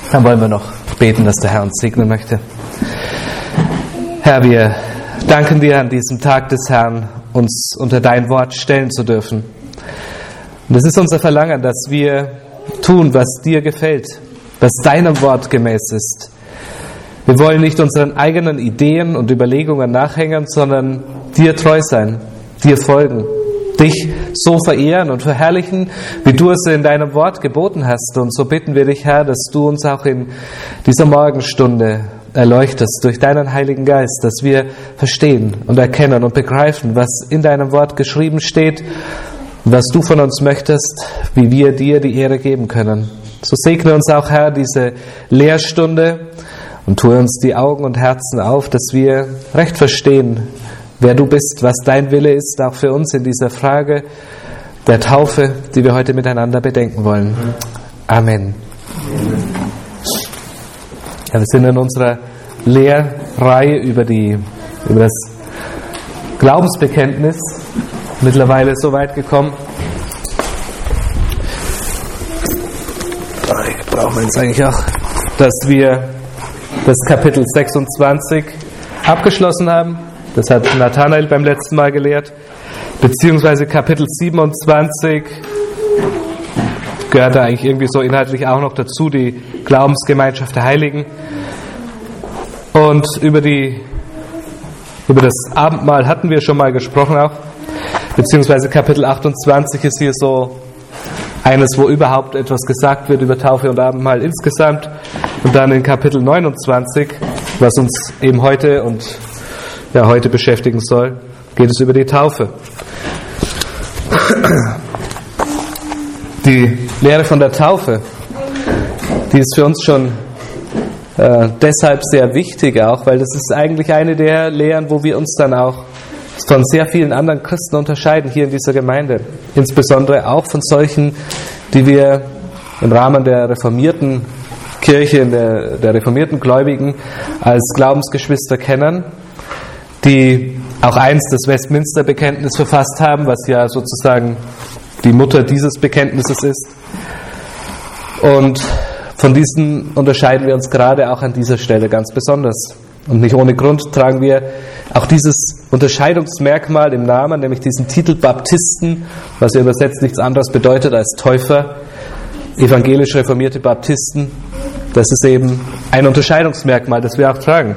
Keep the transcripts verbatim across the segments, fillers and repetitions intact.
Dann wollen wir noch beten, dass der Herr uns segnen möchte. Herr, wir danken dir an diesem Tag des Herrn, uns unter dein Wort stellen zu dürfen. Und es ist unser Verlangen, dass wir tun, was dir gefällt, was deinem Wort gemäß ist. Wir wollen nicht unseren eigenen Ideen und Überlegungen nachhängen, sondern dir treu sein, dir folgen, dich so verehren und verherrlichen, wie du es in deinem Wort geboten hast. Und so bitten wir dich, Herr, dass du uns auch in dieser Morgenstunde erleuchtest durch deinen Heiligen Geist, dass wir verstehen und erkennen und begreifen, was in deinem Wort geschrieben steht, was du von uns möchtest, wie wir dir die Ehre geben können. So segne uns auch, Herr, diese Lehrstunde und tue uns die Augen und Herzen auf, dass wir recht verstehen, wer du bist, was dein Wille ist, auch für uns in dieser Frage der Taufe, die wir heute miteinander bedenken wollen. Amen. Ja, wir sind in unserer Lehrreihe über, die, über das Glaubensbekenntnis mittlerweile so weit gekommen. Ich brauche jetzt eigentlich auch, dass wir das Kapitel sechsundzwanzig abgeschlossen haben. Das hat Nathanael beim letzten Mal gelehrt. Beziehungsweise Kapitel siebenundzwanzig gehört da eigentlich irgendwie so inhaltlich auch noch dazu, die Glaubensgemeinschaft der Heiligen. Und über, die, über das Abendmahl hatten wir schon mal gesprochen auch. Beziehungsweise Kapitel achtundzwanzig ist hier so eines, wo überhaupt etwas gesagt wird über Taufe und Abendmahl insgesamt. Und dann in Kapitel neunundzwanzig, was uns eben heute und ja, heute beschäftigen soll, geht es über die Taufe. Die Lehre von der Taufe, die ist für uns schon äh, deshalb sehr wichtig auch, weil das ist eigentlich eine der Lehren, wo wir uns dann auch von sehr vielen anderen Christen unterscheiden hier in dieser Gemeinde. Insbesondere auch von solchen, die wir im Rahmen der reformierten Kirche, der, der reformierten Gläubigen als Glaubensgeschwister kennen, die auch einst das Westminster-Bekenntnis verfasst haben, was ja sozusagen die Mutter dieses Bekenntnisses ist. Und von diesen unterscheiden wir uns gerade auch an dieser Stelle ganz besonders. Und nicht ohne Grund tragen wir auch dieses Unterscheidungsmerkmal im Namen, nämlich diesen Titel Baptisten, was ja übersetzt nichts anderes bedeutet als Täufer, evangelisch reformierte Baptisten. Das ist eben ein Unterscheidungsmerkmal, das wir auch tragen.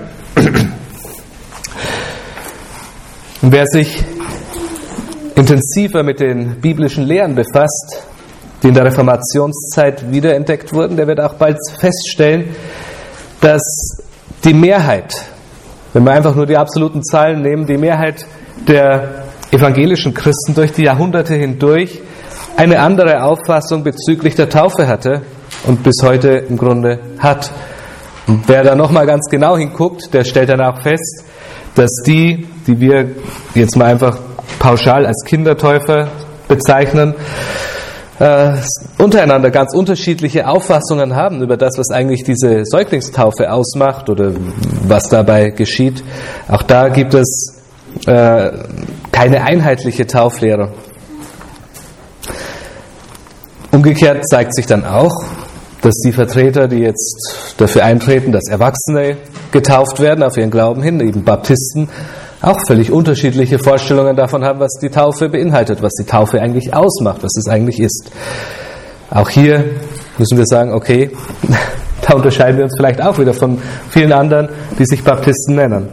Und wer sich intensiver mit den biblischen Lehren befasst, die in der Reformationszeit wiederentdeckt wurden, der wird auch bald feststellen, dass die Mehrheit, wenn wir einfach nur die absoluten Zahlen nehmen, die Mehrheit der evangelischen Christen durch die Jahrhunderte hindurch eine andere Auffassung bezüglich der Taufe hatte und bis heute im Grunde hat. Und wer da nochmal ganz genau hinguckt, der stellt dann auch fest, dass die, die wir jetzt mal einfach pauschal als Kindertäufer bezeichnen, äh, untereinander ganz unterschiedliche Auffassungen haben über das, was eigentlich diese Säuglingstaufe ausmacht oder was dabei geschieht. Auch da gibt es äh, keine einheitliche Tauflehre. Umgekehrt zeigt sich dann auch, dass die Vertreter, die jetzt dafür eintreten, dass Erwachsene getauft werden auf ihren Glauben hin, eben Baptisten, auch völlig unterschiedliche Vorstellungen davon haben, was die Taufe beinhaltet, was die Taufe eigentlich ausmacht, was es eigentlich ist. Auch hier müssen wir sagen, okay, da unterscheiden wir uns vielleicht auch wieder von vielen anderen, die sich Baptisten nennen.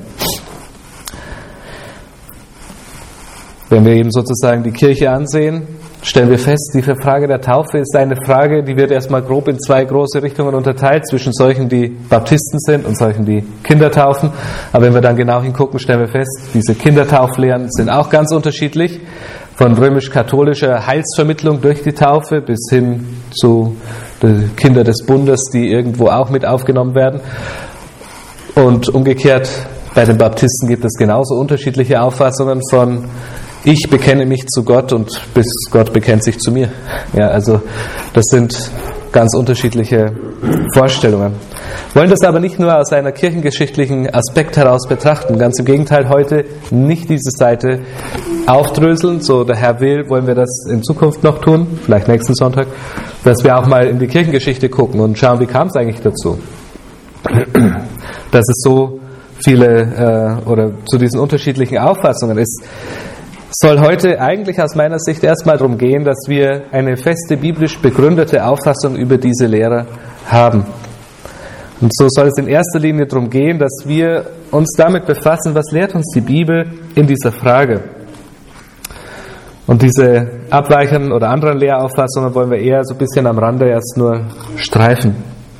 Wenn wir eben sozusagen die Kirche ansehen, stellen wir fest, diese Frage der Taufe ist eine Frage, die wird erstmal grob in zwei große Richtungen unterteilt, zwischen solchen, die Baptisten sind und solchen, die Kinder taufen. Aber wenn wir dann genau hingucken, stellen wir fest, diese Kindertauflehren sind auch ganz unterschiedlich, von römisch-katholischer Heilsvermittlung durch die Taufe bis hin zu den Kindern des Bundes, die irgendwo auch mit aufgenommen werden. Und umgekehrt, bei den Baptisten gibt es genauso unterschiedliche Auffassungen von ich bekenne mich zu Gott und bis Gott bekennt sich zu mir. Ja, also das sind ganz unterschiedliche Vorstellungen. wollen das aber nicht nur aus einer kirchengeschichtlichen Aspekt heraus betrachten. Ganz im Gegenteil, heute nicht diese Seite aufdröseln. So der Herr will, wollen wir das in Zukunft noch tun, vielleicht nächsten Sonntag, dass wir auch mal in die Kirchengeschichte gucken und schauen, wie kam es eigentlich dazu, dass es so viele äh, oder zu diesen unterschiedlichen Auffassungen ist. Soll heute eigentlich aus meiner Sicht erstmal darum gehen, dass wir eine feste biblisch begründete Auffassung über diese Lehre haben. Und so soll es in erster Linie darum gehen, dass wir uns damit befassen, was lehrt uns die Bibel in dieser Frage. Und diese abweichenden oder anderen Lehrauffassungen wollen wir eher so ein bisschen am Rande erst nur streifen.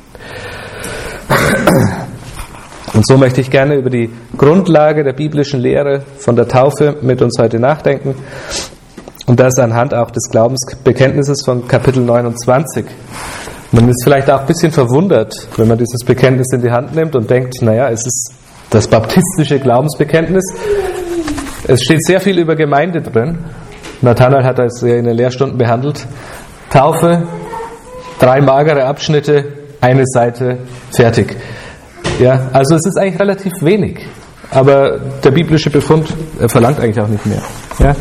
Und so möchte ich gerne über die Grundlage der biblischen Lehre von der Taufe mit uns heute nachdenken. Und das anhand auch des Glaubensbekenntnisses von Kapitel neunundzwanzig. Man ist vielleicht auch ein bisschen verwundert, wenn man dieses Bekenntnis in die Hand nimmt und denkt, naja, es ist das baptistische Glaubensbekenntnis. Es steht sehr viel über Gemeinde drin. Nathanael hat das in den Lehrstunden behandelt. Taufe, drei magere Abschnitte, eine Seite, fertig. Ja, also es ist eigentlich relativ wenig, aber der biblische Befund verlangt eigentlich auch nicht mehr. Ja.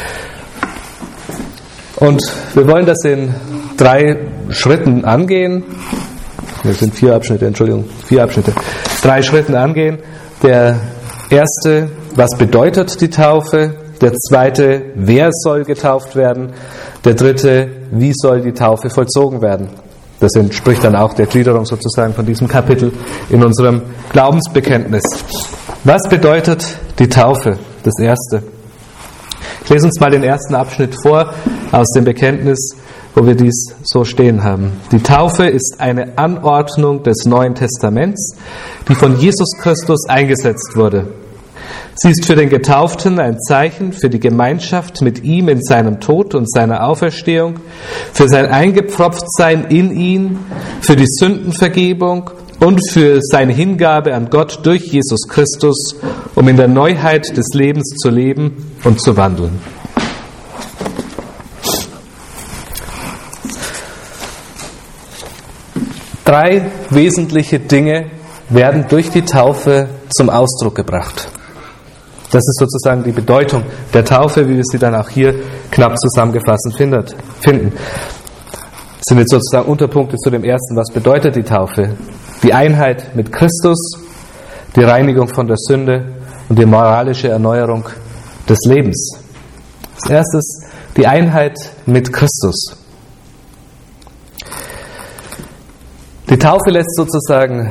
Und wir wollen das in drei Schritten angehen. Das sind vier Abschnitte, Entschuldigung, vier Abschnitte. Drei Schritten angehen. Der erste, was bedeutet die Taufe? Der zweite, wer soll getauft werden? Der dritte, wie soll die Taufe vollzogen werden? Das entspricht dann auch der Gliederung sozusagen von diesem Kapitel in unserem Glaubensbekenntnis. Was bedeutet die Taufe? Das erste. Ich lese uns mal den ersten Abschnitt vor aus dem Bekenntnis, wo wir dies so stehen haben. Die Taufe ist eine Anordnung des Neuen Testaments, die von Jesus Christus eingesetzt wurde. Sie ist für den Getauften ein Zeichen für die Gemeinschaft mit ihm in seinem Tod und seiner Auferstehung, für sein Eingepfropftsein in ihn, für die Sündenvergebung und für seine Hingabe an Gott durch Jesus Christus, um in der Neuheit des Lebens zu leben und zu wandeln. Drei wesentliche Dinge werden durch die Taufe zum Ausdruck gebracht. Das ist sozusagen die Bedeutung der Taufe, wie wir sie dann auch hier knapp zusammengefasst findet, finden. Das sind jetzt sozusagen Unterpunkte zu dem ersten, was bedeutet die Taufe? Die Einheit mit Christus, die Reinigung von der Sünde und die moralische Erneuerung des Lebens. Als erstes die Einheit mit Christus. Die Taufe lässt sozusagen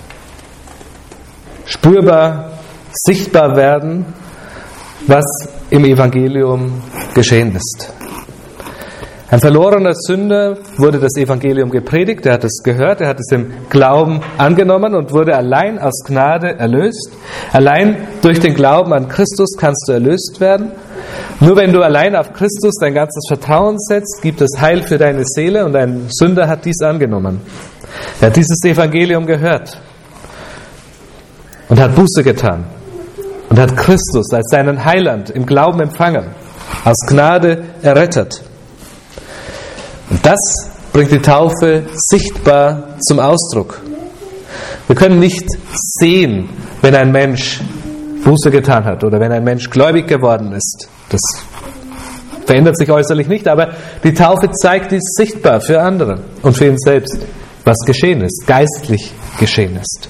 spürbar, sichtbar werden, was im Evangelium geschehen ist. Ein verlorener Sünder wurde das Evangelium gepredigt, er hat es gehört, er hat es im Glauben angenommen und wurde allein aus Gnade erlöst. Allein durch den Glauben an Christus kannst du erlöst werden. Nur wenn du allein auf Christus dein ganzes Vertrauen setzt, gibt es Heil für deine Seele und ein Sünder hat dies angenommen. Er hat dieses Evangelium gehört und hat Buße getan. Und hat Christus als seinen Heiland im Glauben empfangen, aus Gnade errettet. Und das bringt die Taufe sichtbar zum Ausdruck. Wir können nicht sehen, wenn ein Mensch Buße getan hat oder wenn ein Mensch gläubig geworden ist. Das verändert sich äußerlich nicht, aber die Taufe zeigt dies sichtbar für andere und für ihn selbst, was geschehen ist, geistlich geschehen ist.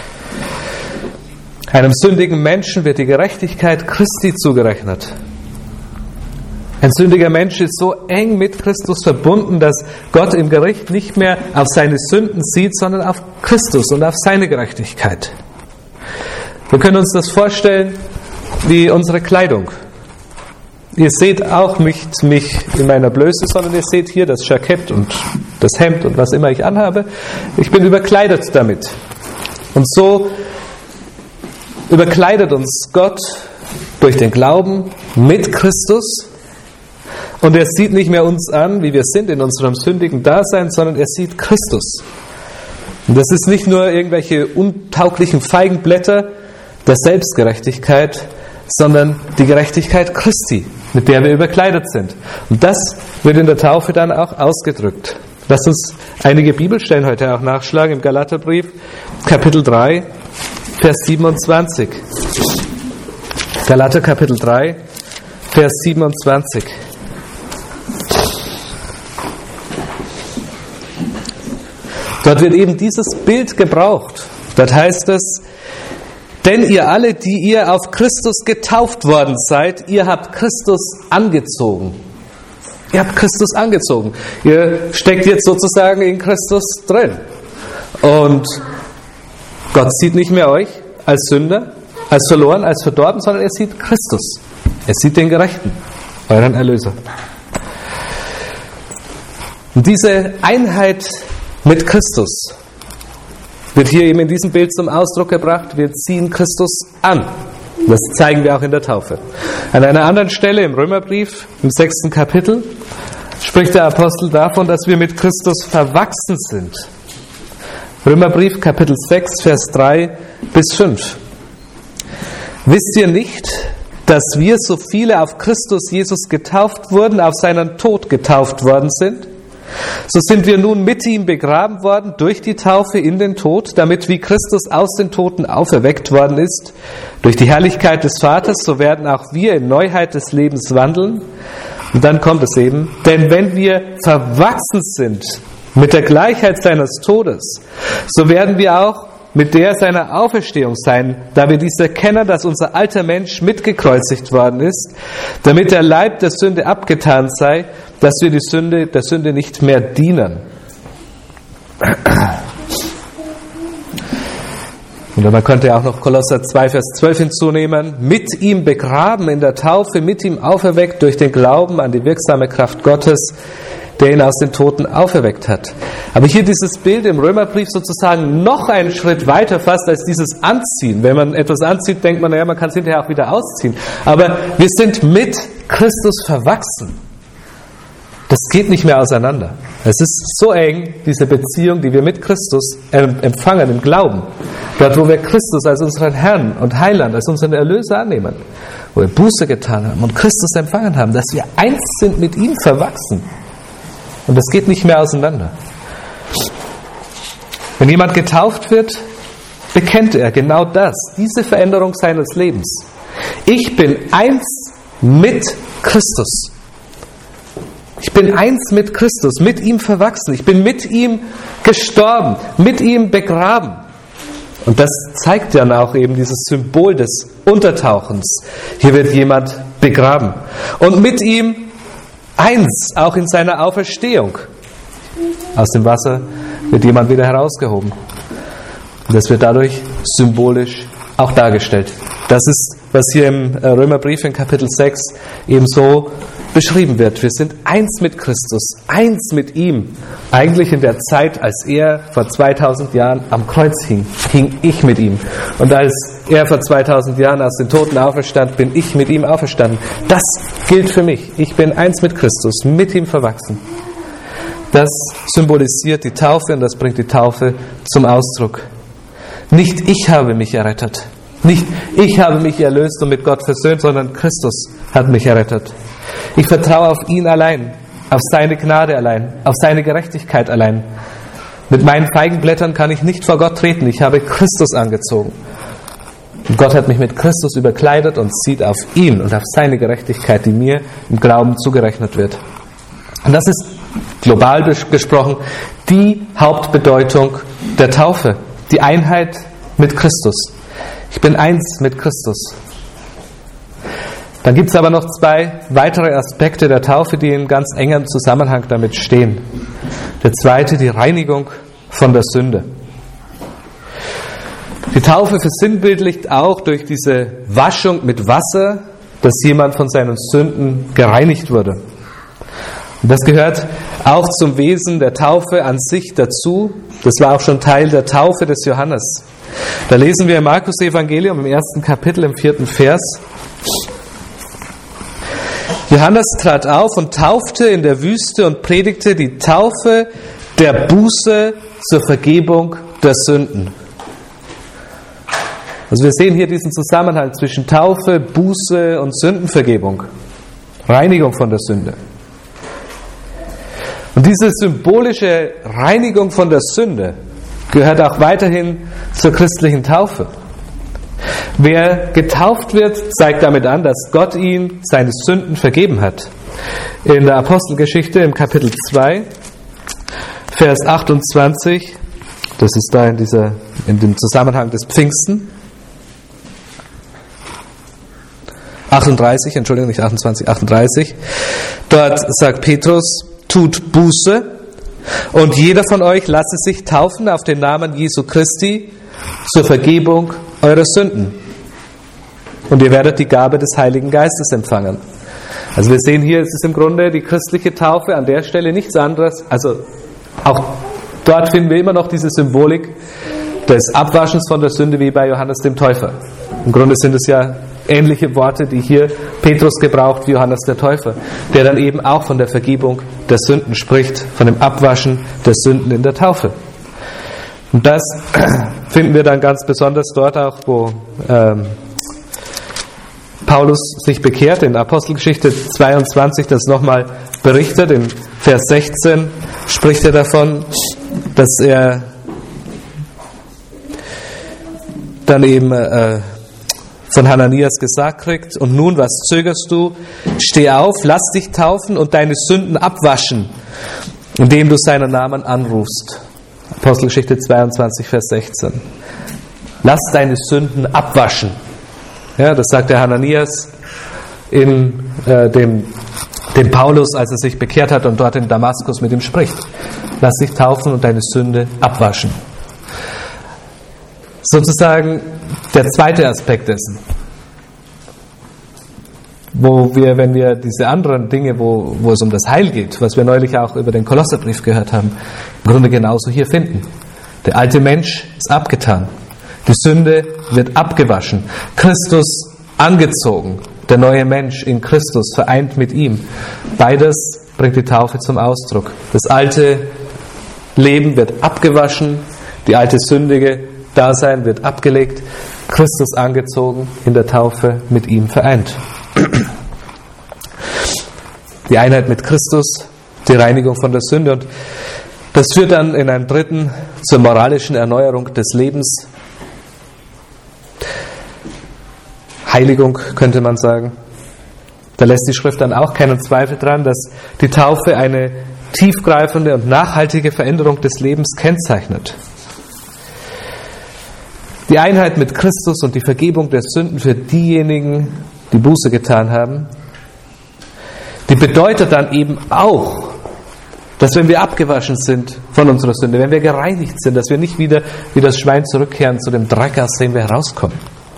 Einem sündigen Menschen wird die Gerechtigkeit Christi zugerechnet. Ein sündiger Mensch ist so eng mit Christus verbunden, dass Gott im Gericht nicht mehr auf seine Sünden sieht, sondern auf Christus und auf seine Gerechtigkeit. Wir können uns das vorstellen wie unsere Kleidung. Ihr seht auch nicht mich in meiner Blöße, sondern ihr seht hier das Jackett und das Hemd und was immer ich anhabe. Ich bin überkleidet damit. Und so überkleidet uns Gott durch den Glauben mit Christus und er sieht nicht mehr uns an, wie wir sind in unserem sündigen Dasein, sondern er sieht Christus. Und das ist nicht nur irgendwelche untauglichen Feigenblätter der Selbstgerechtigkeit, sondern die Gerechtigkeit Christi, mit der wir überkleidet sind. Und das wird in der Taufe dann auch ausgedrückt. Lasst uns einige Bibelstellen heute auch nachschlagen im Galaterbrief, Kapitel drei, Vers siebenundzwanzig. Galater Kapitel drei, Vers siebenundzwanzig. Dort wird eben dieses Bild gebraucht. Dort heißt es, denn ihr alle, die ihr auf Christus getauft worden seid, ihr habt Christus angezogen. Ihr habt Christus angezogen. Ihr steckt jetzt sozusagen in Christus drin. Und Gott sieht nicht mehr euch als Sünder, als verloren, als verdorben, sondern er sieht Christus. Er sieht den Gerechten, euren Erlöser. Und diese Einheit mit Christus wird hier eben in diesem Bild zum Ausdruck gebracht. Wir ziehen Christus an. Das zeigen wir auch in der Taufe. An einer anderen Stelle im Römerbrief, im sechsten Kapitel, spricht der Apostel davon, dass wir mit Christus verwachsen sind. Römerbrief, Kapitel sechs, Vers drei bis fünf. Wisst ihr nicht, dass wir, so viele auf Christus Jesus getauft wurden, auf seinen Tod getauft worden sind? So sind wir nun mit ihm begraben worden durch die Taufe in den Tod, damit wie Christus aus den Toten auferweckt worden ist, durch die Herrlichkeit des Vaters, so werden auch wir in Neuheit des Lebens wandeln. Und dann kommt es eben, denn wenn wir verwachsen sind mit der Gleichheit seines Todes, so werden wir auch mit der seiner Auferstehung sein, da wir dies erkennen, dass unser alter Mensch mitgekreuzigt worden ist, damit der Leib der Sünde abgetan sei, dass wir die Sünde, der Sünde nicht mehr dienen. Und man könnte auch noch Kolosser zwei, Vers zwölf hinzunehmen. Mit ihm begraben in der Taufe, mit ihm auferweckt durch den Glauben an die wirksame Kraft Gottes, der ihn aus den Toten auferweckt hat. Aber hier dieses Bild im Römerbrief sozusagen noch einen Schritt weiter fasst als dieses Anziehen. Wenn man etwas anzieht, denkt man, naja, man kann es hinterher auch wieder ausziehen. Aber wir sind mit Christus verwachsen. Das geht nicht mehr auseinander. Es ist so eng, diese Beziehung, die wir mit Christus empfangen im Glauben. Dort, wo wir Christus als unseren Herrn und Heiland, als unseren Erlöser annehmen, wo wir Buße getan haben und Christus empfangen haben, dass wir eins sind mit ihm verwachsen. Und das geht nicht mehr auseinander. Wenn jemand getauft wird, bekennt er genau das, diese Veränderung seines Lebens. Ich bin eins mit Christus. Ich bin eins mit Christus, mit ihm verwachsen. Ich bin mit ihm gestorben, mit ihm begraben. Und das zeigt dann auch eben dieses Symbol des Untertauchens. Hier wird jemand begraben. Und mit ihm eins, auch in seiner Auferstehung. Aus dem Wasser wird jemand wieder herausgehoben. Und das wird dadurch symbolisch auch dargestellt. Das ist, was hier im Römerbrief in Kapitel sechs eben so beschrieben wird. Wir sind eins mit Christus, eins mit ihm. Eigentlich in der Zeit, als er vor zweitausend Jahren am Kreuz hing, hing ich mit ihm. Und als er vor zweitausend Jahren aus den Toten auferstand, bin ich mit ihm auferstanden. Das gilt für mich. Ich bin eins mit Christus, mit ihm verwachsen. Das symbolisiert die Taufe und das bringt die Taufe zum Ausdruck. Nicht ich habe mich errettet. Nicht ich habe mich erlöst und mit Gott versöhnt, sondern Christus hat mich errettet. Ich vertraue auf ihn allein, auf seine Gnade allein, auf seine Gerechtigkeit allein. Mit meinen Feigenblättern kann ich nicht vor Gott treten. Ich habe Christus angezogen. Und Gott hat mich mit Christus überkleidet und sieht auf ihn und auf seine Gerechtigkeit, die mir im Glauben zugerechnet wird. Und das ist global gesprochen die Hauptbedeutung der Taufe. Die Einheit mit Christus. Ich bin eins mit Christus. Dann gibt es aber noch zwei weitere Aspekte der Taufe, die in ganz engem Zusammenhang damit stehen. Der zweite, die Reinigung von der Sünde. Die Taufe versinnbildlicht auch durch diese Waschung mit Wasser, dass jemand von seinen Sünden gereinigt wurde. Und das gehört auch zum Wesen der Taufe an sich dazu. Das war auch schon Teil der Taufe des Johannes. Da lesen wir im Markus-Evangelium im ersten Kapitel, im vierten Vers. Johannes trat auf und taufte in der Wüste und predigte die Taufe der Buße zur Vergebung der Sünden. Also wir sehen hier diesen Zusammenhang zwischen Taufe, Buße und Sündenvergebung. Reinigung von der Sünde. Und diese symbolische Reinigung von der Sünde gehört auch weiterhin zur christlichen Taufe. Wer getauft wird, zeigt damit an, dass Gott ihm seine Sünden vergeben hat. In der Apostelgeschichte im Kapitel zwei, Vers achtundzwanzig, das ist da in, dieser, in dem Zusammenhang des Pfingsten, achtunddreißig, Entschuldigung, nicht achtundzwanzig, achtunddreißig, dort sagt Petrus, tut Buße und jeder von euch lasse sich taufen auf den Namen Jesu Christi zur Vergebung eurer Sünden. Und ihr werdet die Gabe des Heiligen Geistes empfangen. Also wir sehen hier, es ist im Grunde die christliche Taufe an der Stelle nichts anderes, also auch dort finden wir immer noch diese Symbolik des Abwaschens von der Sünde wie bei Johannes dem Täufer. Im Grunde sind es ja ähnliche Worte, die hier Petrus gebraucht wie Johannes der Täufer, der dann eben auch von der Vergebung der Sünden spricht, von dem Abwaschen der Sünden in der Taufe. Und das finden wir dann ganz besonders dort auch, wo ähm, Paulus sich bekehrt, in Apostelgeschichte zweiundzwanzig das nochmal berichtet. In Vers sechzehn spricht er davon, dass er dann eben äh, von Hananias gesagt kriegt, und nun, was zögerst du? Steh auf, lass dich taufen und deine Sünden abwaschen, indem du seinen Namen anrufst. Apostelgeschichte zweiundzwanzig, Vers sechzehn. Lass deine Sünden abwaschen. Ja, das sagt der Hananias in äh, dem, dem Paulus, als er sich bekehrt hat und dort in Damaskus mit ihm spricht. Lass dich taufen und deine Sünde abwaschen. Sozusagen der zweite Aspekt dessen, wo wir, wenn wir diese anderen Dinge, wo, wo es um das Heil geht, was wir neulich auch über den Kolosserbrief gehört haben, im Grunde genauso hier finden. Der alte Mensch ist abgetan. Die Sünde wird abgewaschen. Christus angezogen. Der neue Mensch in Christus vereint mit ihm. Beides bringt die Taufe zum Ausdruck. Das alte Leben wird abgewaschen. Die alte sündige Dasein wird abgelegt. Christus angezogen, in der Taufe mit ihm vereint. Die Einheit mit Christus, die Reinigung von der Sünde. Und das führt dann in einem dritten zur moralischen Erneuerung des Lebens. Heiligung, könnte man sagen. Da lässt die Schrift dann auch keinen Zweifel dran, dass die Taufe eine tiefgreifende und nachhaltige Veränderung des Lebens kennzeichnet. Die Einheit mit Christus und die Vergebung der Sünden für diejenigen, die Buße getan haben, die bedeutet dann eben auch, dass wenn wir abgewaschen sind von unserer Sünde, wenn wir gereinigt sind, dass wir nicht wieder wie das Schwein zurückkehren zu dem Dreck, aus dem wir herauskommen.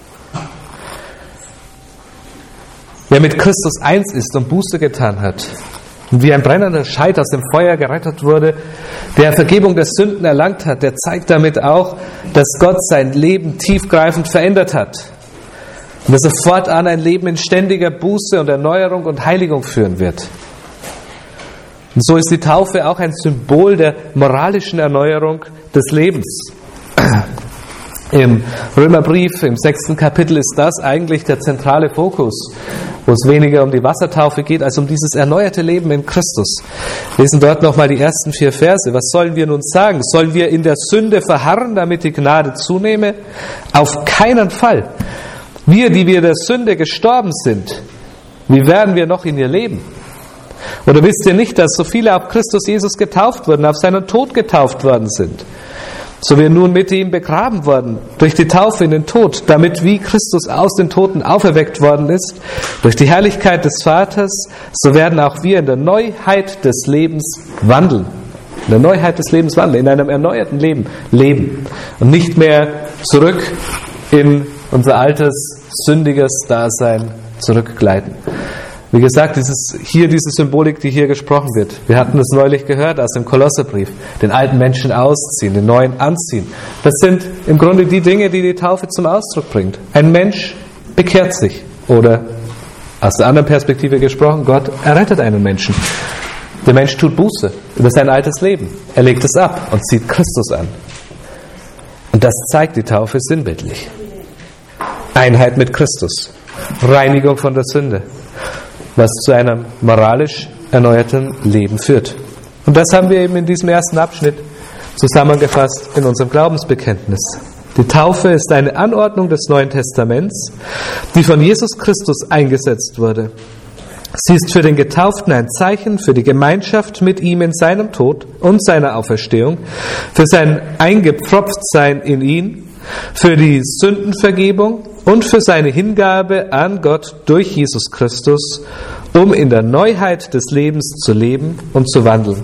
Wer mit Christus eins ist und Buße getan hat und wie ein brennender Scheit aus dem Feuer gerettet wurde, der Vergebung der Sünden erlangt hat, der zeigt damit auch, dass Gott sein Leben tiefgreifend verändert hat und dass er fortan ein Leben in ständiger Buße und Erneuerung und Heiligung führen wird. Und so ist die Taufe auch ein Symbol der moralischen Erneuerung des Lebens. Im Römerbrief, im sechsten Kapitel, ist das eigentlich der zentrale Fokus, wo es weniger um die Wassertaufe geht, als um dieses erneuerte Leben in Christus. Wir lesen dort nochmal die ersten vier Verse. Was sollen wir nun sagen? Sollen wir in der Sünde verharren, damit die Gnade zunehme? Auf keinen Fall. Wir, die wir der Sünde gestorben sind, wie werden wir noch in ihr leben? Oder wisst ihr nicht, dass so viele auf Christus Jesus getauft wurden, auf seinen Tod getauft worden sind? So wir nun mit ihm begraben worden, durch die Taufe in den Tod, damit wie Christus aus den Toten auferweckt worden ist, durch die Herrlichkeit des Vaters, so werden auch wir in der Neuheit des Lebens wandeln. In der Neuheit des Lebens wandeln, in einem erneuerten Leben leben. Und nicht mehr zurück in unser altes, sündiges Dasein zurückgleiten. Wie gesagt, dieses, hier diese Symbolik, die hier gesprochen wird. Wir hatten es neulich gehört aus dem Kolosserbrief. Den alten Menschen ausziehen, den neuen anziehen. Das sind im Grunde die Dinge, die die Taufe zum Ausdruck bringt. Ein Mensch bekehrt sich. Oder aus der anderen Perspektive gesprochen, Gott errettet einen Menschen. Der Mensch tut Buße über sein altes Leben. Er legt es ab und zieht Christus an. Und das zeigt die Taufe sinnbildlich. Einheit mit Christus. Reinigung von der Sünde. Was zu einem moralisch erneuerten Leben führt. Und das haben wir eben in diesem ersten Abschnitt zusammengefasst in unserem Glaubensbekenntnis. Die Taufe ist eine Anordnung des Neuen Testaments, die von Jesus Christus eingesetzt wurde. Sie ist für den Getauften ein Zeichen für die Gemeinschaft mit ihm in seinem Tod und seiner Auferstehung, für sein Eingepfropftsein in ihn, für die Sündenvergebung und für seine Hingabe an Gott durch Jesus Christus, um in der Neuheit des Lebens zu leben und zu wandeln.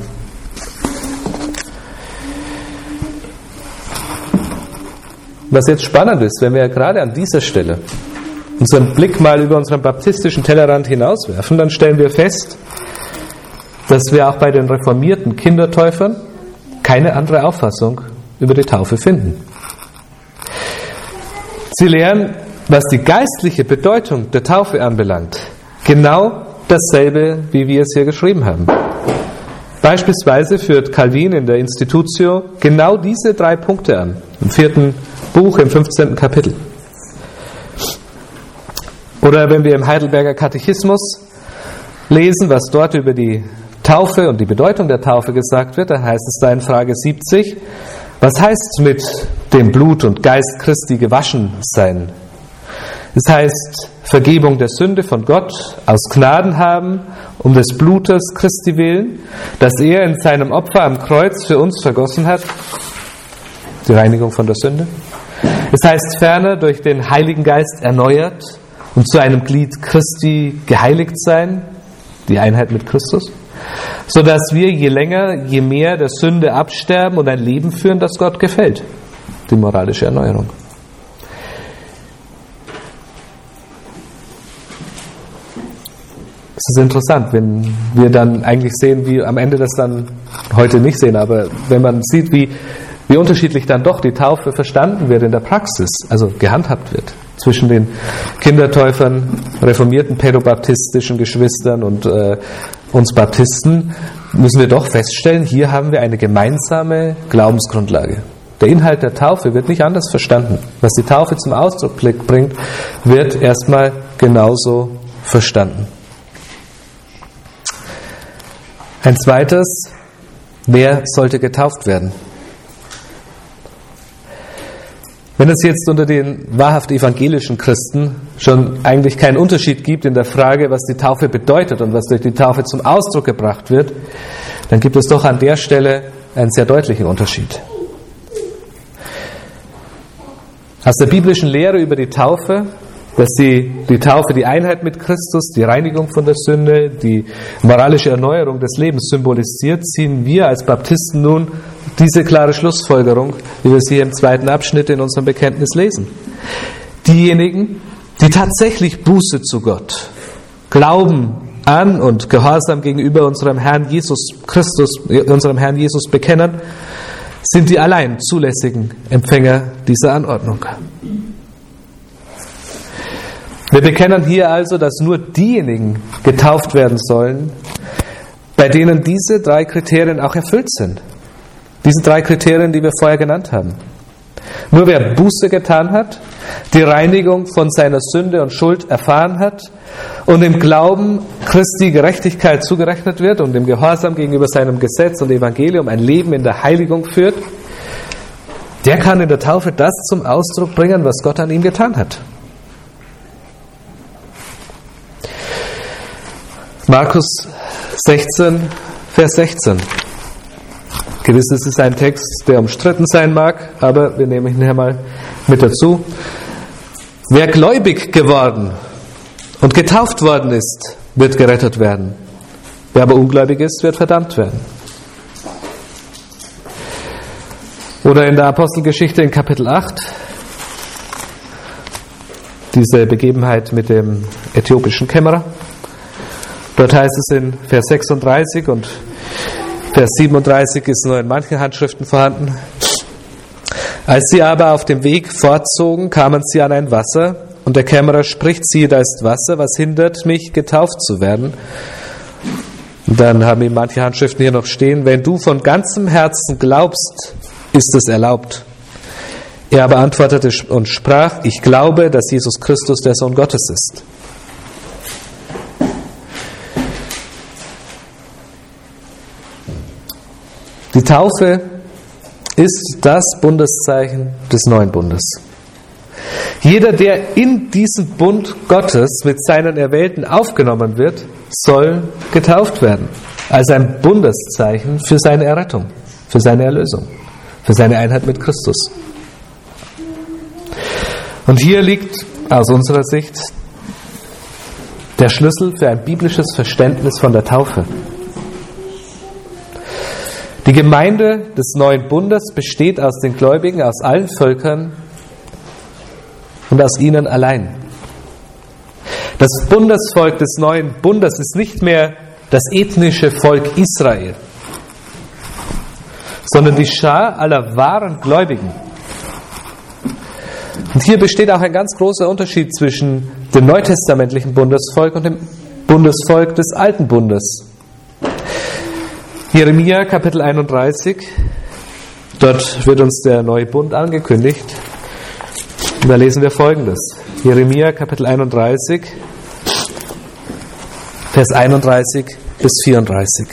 Was jetzt spannend ist, wenn wir gerade an dieser Stelle unseren Blick mal über unseren baptistischen Tellerrand hinauswerfen, dann stellen wir fest, dass wir auch bei den reformierten Kindertäufern keine andere Auffassung über die Taufe finden. Sie lehren, was die geistliche Bedeutung der Taufe anbelangt, genau dasselbe, wie wir es hier geschrieben haben. Beispielsweise führt Calvin in der Institutio genau diese drei Punkte an, im vierten Buch, im fünfzehnten Kapitel. Oder wenn wir im Heidelberger Katechismus lesen, was dort über die Taufe und die Bedeutung der Taufe gesagt wird, da heißt es da in Frage siebzig, was heißt mit dem Blut und Geist Christi gewaschen sein? Es heißt Vergebung der Sünde von Gott aus Gnaden haben, um des Blutes Christi willen, das er in seinem Opfer am Kreuz für uns vergossen hat, die Reinigung von der Sünde. Es heißt ferner durch den Heiligen Geist erneuert und zu einem Glied Christi geheiligt sein, die Einheit mit Christus, sodass wir je länger, je mehr der Sünde absterben und ein Leben führen, das Gott gefällt, die moralische Erneuerung. Es ist interessant, wenn wir dann eigentlich sehen, wie am Ende das dann heute nicht sehen, aber wenn man sieht, wie, wie unterschiedlich dann doch die Taufe verstanden wird in der Praxis, also gehandhabt wird, zwischen den Kindertäufern, reformierten pädobaptistischen Geschwistern und äh, uns Baptisten, müssen wir doch feststellen, hier haben wir eine gemeinsame Glaubensgrundlage. Der Inhalt der Taufe wird nicht anders verstanden. Was die Taufe zum Ausdruck bringt, wird erstmal genauso verstanden. Ein zweites, wer sollte getauft werden? Wenn es jetzt unter den wahrhaft evangelischen Christen schon eigentlich keinen Unterschied gibt in der Frage, was die Taufe bedeutet und was durch die Taufe zum Ausdruck gebracht wird, dann gibt es doch an der Stelle einen sehr deutlichen Unterschied. Aus der biblischen Lehre über die Taufe, dass die, die Taufe die Einheit mit Christus, die Reinigung von der Sünde, die moralische Erneuerung des Lebens symbolisiert, ziehen wir als Baptisten nun diese klare Schlussfolgerung, wie wir sie im zweiten Abschnitt in unserem Bekenntnis lesen. Diejenigen, die tatsächlich Buße zu Gott, Glauben an und Gehorsam gegenüber unserem Herrn Jesus Christus, unserem Herrn Jesus bekennen, sind die allein zulässigen Empfänger dieser Anordnung. Wir bekennen hier also, dass nur diejenigen getauft werden sollen, bei denen diese drei Kriterien auch erfüllt sind. Diese drei Kriterien, die wir vorher genannt haben. Nur wer Buße getan hat, die Reinigung von seiner Sünde und Schuld erfahren hat und im Glauben Christi Gerechtigkeit zugerechnet wird und im Gehorsam gegenüber seinem Gesetz und Evangelium ein Leben in der Heiligung führt, der kann in der Taufe das zum Ausdruck bringen, was Gott an ihm getan hat. Markus sechzehn, Vers sechzehn. Gewiss, es ist ein Text, der umstritten sein mag, aber wir nehmen ihn hier mal mit dazu. Wer gläubig geworden und getauft worden ist, wird gerettet werden. Wer aber ungläubig ist, wird verdammt werden. Oder in der Apostelgeschichte in Kapitel acht, diese Begebenheit mit dem äthiopischen Kämmerer. Dort heißt es in Vers sechsunddreißig und Vers siebenunddreißig ist nur in manchen Handschriften vorhanden. Als sie aber auf dem Weg fortzogen, kamen sie an ein Wasser und der Kämmerer spricht, siehe, da ist Wasser, was hindert mich, getauft zu werden? Und dann haben ihm manche Handschriften hier noch stehen, wenn du von ganzem Herzen glaubst, ist es erlaubt. Er aber antwortete und sprach, ich glaube, dass Jesus Christus der Sohn Gottes ist. Die Taufe ist das Bundeszeichen des neuen Bundes. Jeder, der in diesen Bund Gottes mit seinen Erwählten aufgenommen wird, soll getauft werden. Als ein Bundeszeichen für seine Errettung, für seine Erlösung, für seine Einheit mit Christus. Und hier liegt aus unserer Sicht der Schlüssel für ein biblisches Verständnis von der Taufe. Die Gemeinde des neuen Bundes besteht aus den Gläubigen aus allen Völkern und aus ihnen allein. Das Bundesvolk des neuen Bundes ist nicht mehr das ethnische Volk Israel, sondern die Schar aller wahren Gläubigen. Und hier besteht auch ein ganz großer Unterschied zwischen dem neutestamentlichen Bundesvolk und dem Bundesvolk des alten Bundes. Jeremia Kapitel einunddreißig, dort wird uns der neue Bund angekündigt. Und da lesen wir Folgendes. Jeremia Kapitel einunddreißig, Vers einunddreißig bis vierunddreißig.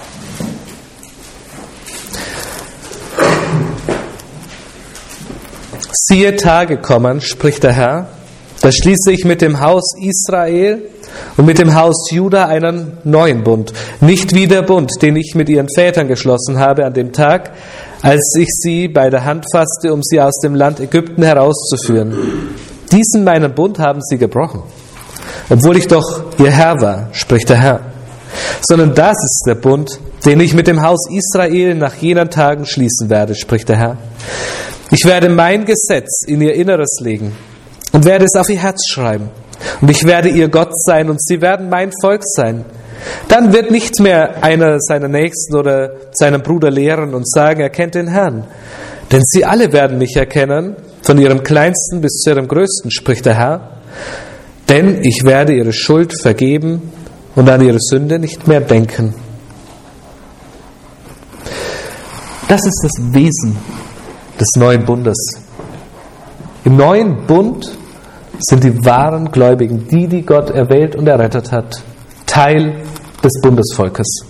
Siehe, Tage kommen, spricht der Herr, da schließe ich mit dem Haus Israel und mit dem Haus Juda einen neuen Bund, nicht wie der Bund, den ich mit ihren Vätern geschlossen habe an dem Tag, als ich sie bei der Hand fasste, um sie aus dem Land Ägypten herauszuführen. Diesen meinen Bund haben sie gebrochen, obwohl ich doch ihr Herr war, spricht der Herr. Sondern das ist der Bund, den ich mit dem Haus Israel nach jenen Tagen schließen werde, spricht der Herr. Ich werde mein Gesetz in ihr Inneres legen und werde es auf ihr Herz schreiben. Und ich werde ihr Gott sein und sie werden mein Volk sein. Dann wird nicht mehr einer seiner Nächsten oder seinem Bruder lehren und sagen, er kennt den Herrn. Denn sie alle werden mich erkennen, von ihrem Kleinsten bis zu ihrem Größten, spricht der Herr. Denn ich werde ihre Schuld vergeben und an ihre Sünde nicht mehr denken. Das ist das Wesen des neuen Bundes. Im neuen Bund sind die wahren Gläubigen, die, die Gott erwählt und errettet hat, Teil des Bundesvolkes.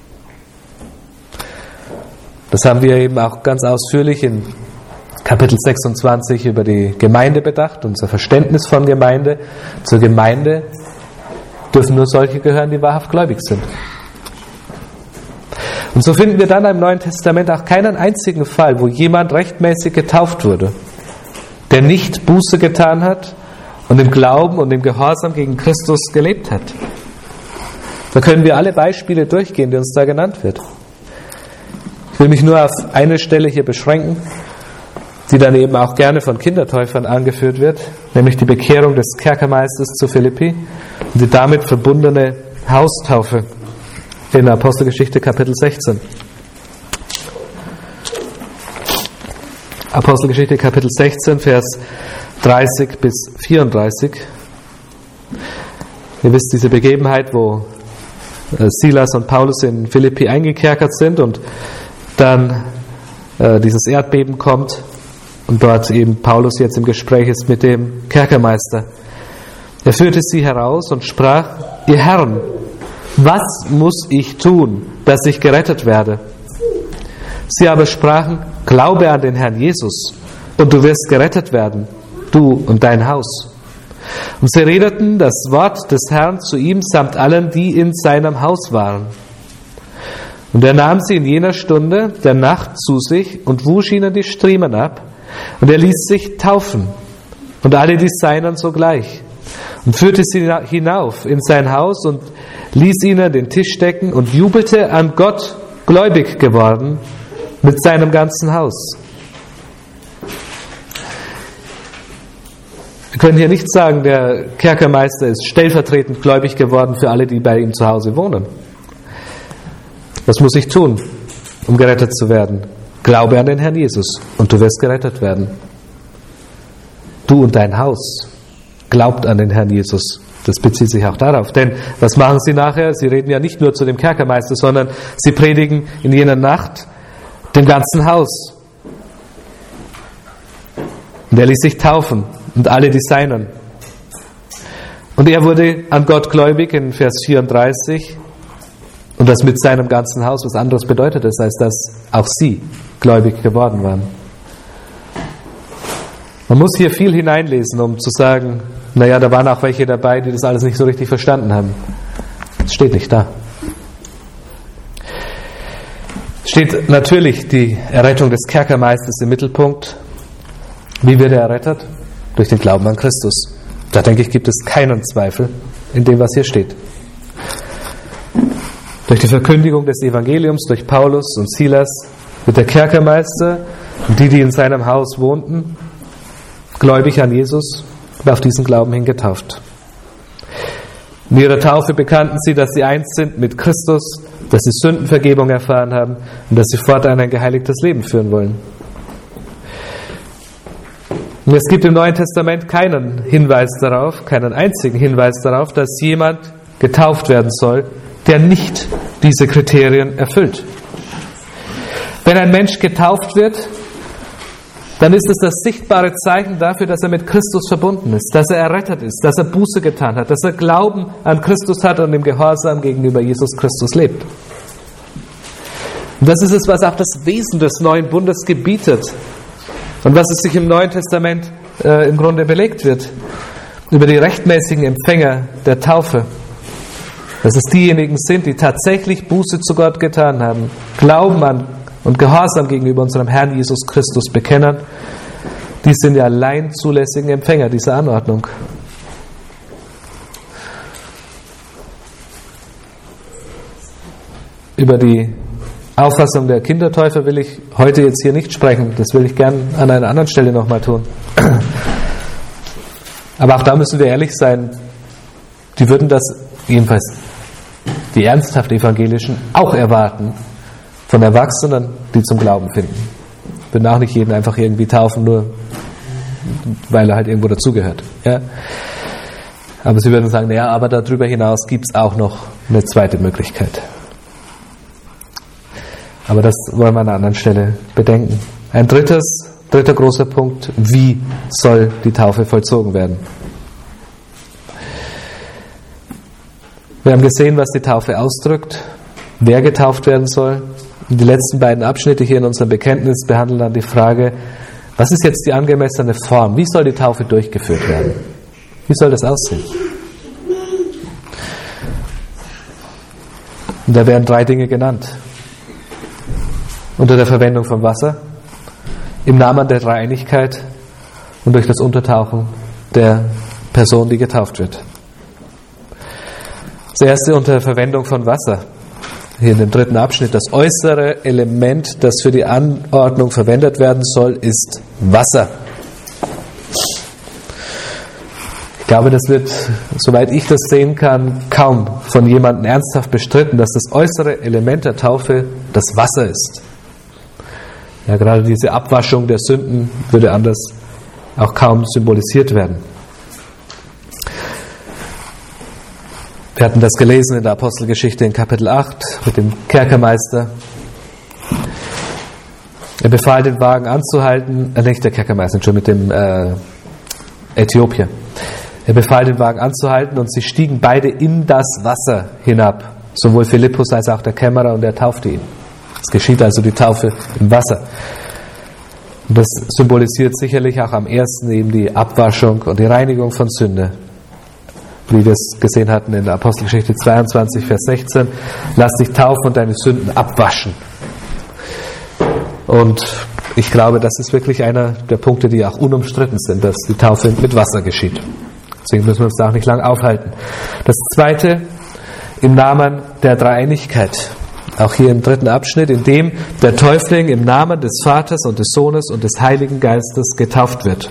Das haben wir eben auch ganz ausführlich in Kapitel sechsundzwanzig über die Gemeinde bedacht, unser Verständnis von Gemeinde. Zur Gemeinde dürfen nur solche gehören, die wahrhaft gläubig sind. Und so finden wir dann im Neuen Testament auch keinen einzigen Fall, wo jemand rechtmäßig getauft wurde, der nicht Buße getan hat und im Glauben und im Gehorsam gegen Christus gelebt hat. Da können wir alle Beispiele durchgehen, die uns da genannt wird. Ich will mich nur auf eine Stelle hier beschränken, die dann eben auch gerne von Kindertäufern angeführt wird, nämlich die Bekehrung des Kerkermeisters zu Philippi und die damit verbundene Haustaufe in Apostelgeschichte Kapitel sechzehn. Apostelgeschichte Kapitel sechzehn, Vers dreißig bis vierunddreißig. Ihr wisst diese Begebenheit, wo Silas und Paulus in Philippi eingekerkert sind und dann äh, dieses Erdbeben kommt und dort eben Paulus jetzt im Gespräch ist mit dem Kerkermeister. Er führte sie heraus und sprach: Ihr Herren, was muss ich tun, dass ich gerettet werde? Sie aber sprachen: Glaube an den Herrn Jesus, und du wirst gerettet werden, du und dein Haus. Und sie redeten das Wort des Herrn zu ihm samt allen, die in seinem Haus waren. Und er nahm sie in jener Stunde der Nacht zu sich und wusch ihnen die Striemen ab, und er ließ sich taufen, und alle die Seinen sogleich, und führte sie hinauf in sein Haus und ließ ihnen den Tisch decken und jubelte an Gott, gläubig geworden, mit seinem ganzen Haus. Wir können hier nicht sagen, der Kerkermeister ist stellvertretend gläubig geworden für alle, die bei ihm zu Hause wohnen. Was muss ich tun, um gerettet zu werden? Glaube an den Herrn Jesus und du wirst gerettet werden. Du und dein Haus. Glaubt an den Herrn Jesus. Das bezieht sich auch darauf. Denn was machen sie nachher? Sie reden ja nicht nur zu dem Kerkermeister, sondern sie predigen in jener Nacht dem ganzen Haus. Und er ließ sich taufen und alle die Seinen. Und er wurde an Gott gläubig in Vers vierunddreißig. Und Und das mit seinem ganzen Haus was anderes bedeutet ist, als dass auch sie gläubig geworden waren. Man muss hier viel hineinlesen, um zu sagen, naja, da waren auch welche dabei, die das alles nicht so richtig verstanden haben. Das steht nicht da. Es steht natürlich die Errettung des Kerkermeisters im Mittelpunkt. Wie wird er errettet? Durch den Glauben an Christus. Da denke ich, gibt es keinen Zweifel in dem, was hier steht. Durch die Verkündigung des Evangeliums durch Paulus und Silas wird der Kerkermeister und die, die in seinem Haus wohnten, gläubig an Jesus und auf diesen Glauben hin getauft. In ihrer Taufe bekannten sie, dass sie eins sind mit Christus, dass sie Sündenvergebung erfahren haben und dass sie fortan ein geheiligtes Leben führen wollen. Und es gibt im Neuen Testament keinen Hinweis darauf, keinen einzigen Hinweis darauf, dass jemand getauft werden soll, der nicht diese Kriterien erfüllt. Wenn ein Mensch getauft wird, dann ist es das sichtbare Zeichen dafür, dass er mit Christus verbunden ist, dass er errettet ist, dass er Buße getan hat, dass er Glauben an Christus hat und im Gehorsam gegenüber Jesus Christus lebt. Und das ist es, was auch das Wesen des neuen Bundes gebietet und was es sich im Neuen Testament äh, im Grunde belegt wird, über die rechtmäßigen Empfänger der Taufe. Dass es diejenigen sind, die tatsächlich Buße zu Gott getan haben, Glauben an und Gehorsam gegenüber unserem Herrn Jesus Christus bekennen, die sind die allein zulässigen Empfänger dieser Anordnung. Über die Auffassung der Kindertäufer will ich heute jetzt hier nicht sprechen. Das will ich gern an einer anderen Stelle nochmal tun. Aber auch da müssen wir ehrlich sein, die würden das, jedenfalls die ernsthaft Evangelischen, auch erwarten von Erwachsenen, die zum Glauben finden. Würden auch nicht jeden einfach irgendwie taufen, nur weil er halt irgendwo dazugehört. Ja? Aber sie würden sagen, naja, aber darüber hinaus gibt es auch noch eine zweite Möglichkeit. Aber das wollen wir an einer anderen Stelle bedenken. Ein drittes, dritter großer Punkt, wie soll die Taufe vollzogen werden? Wir haben gesehen, was die Taufe ausdrückt, wer getauft werden soll. Und die letzten beiden Abschnitte hier in unserem Bekenntnis behandeln dann die Frage, was ist jetzt die angemessene Form? Wie soll die Taufe durchgeführt werden? Wie soll das aussehen? Und da werden drei Dinge genannt. Unter der Verwendung von Wasser, im Namen der Dreieinigkeit und durch das Untertauchen der Person, die getauft wird. Das erste unter der Verwendung von Wasser. Hier in dem dritten Abschnitt. Das äußere Element, das für die Anordnung verwendet werden soll, ist Wasser. Ich glaube, das wird, soweit ich das sehen kann, kaum von jemandem ernsthaft bestritten, dass das äußere Element der Taufe das Wasser ist. Ja, gerade diese Abwaschung der Sünden würde anders auch kaum symbolisiert werden. Wir hatten das gelesen in der Apostelgeschichte in Kapitel acht mit dem Kerkermeister. Er befahl, den Wagen anzuhalten, äh, nicht der Kerkermeister, schon mit dem äh, Äthiopier. Er befahl, den Wagen anzuhalten und sie stiegen beide in das Wasser hinab. Sowohl Philippus als auch der Kämmerer, und er taufte ihn. Es geschieht also die Taufe im Wasser. Und das symbolisiert sicherlich auch am ersten eben die Abwaschung und die Reinigung von Sünde. Wie wir es gesehen hatten in der Apostelgeschichte zweiundzwanzig, Vers sechzehn. Lass dich taufen und deine Sünden abwaschen. Und ich glaube, das ist wirklich einer der Punkte, die auch unumstritten sind, dass die Taufe mit Wasser geschieht. Deswegen müssen wir uns da auch nicht lang aufhalten. Das zweite, im Namen der Dreieinigkeit. Auch hier im dritten Abschnitt, in dem der Täufling im Namen des Vaters und des Sohnes und des Heiligen Geistes getauft wird.